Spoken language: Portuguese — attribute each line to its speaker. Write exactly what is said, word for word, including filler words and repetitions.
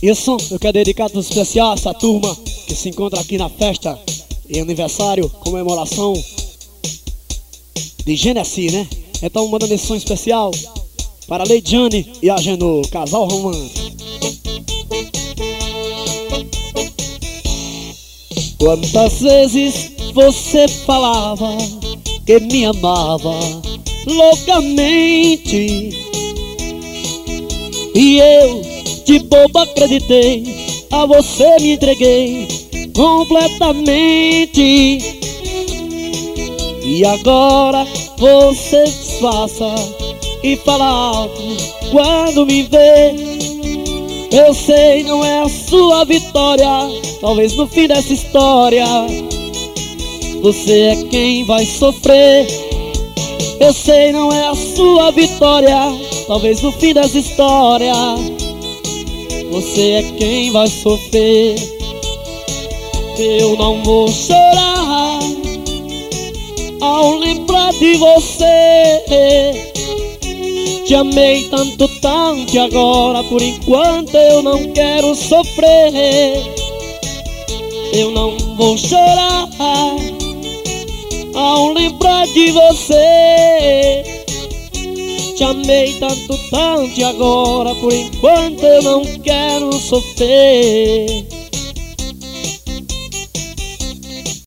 Speaker 1: E esse som eu quero dedicar todo especial a essa turma que se encontra aqui na festa e aniversário, comemoração de Genesi, né? Então mandando esse som especial para a Leidiane e a Genô, casal romântico. Quantas vezes você falava que me amava loucamente, e eu de boba acreditei, a você me entreguei completamente. E agora você disfarça e fala alto quando me vê. Eu sei, não é a sua vitória, talvez no fim dessa história você é quem vai sofrer. Eu sei, não é a sua vitória, talvez no fim dessa história você é quem vai sofrer. Eu não vou chorar ao lembrar de você. Te amei tanto, tanto, e agora por enquanto eu não quero sofrer. Eu não vou chorar ao lembrar de você. Te amei tanto, tanto, e agora por enquanto eu não quero sofrer.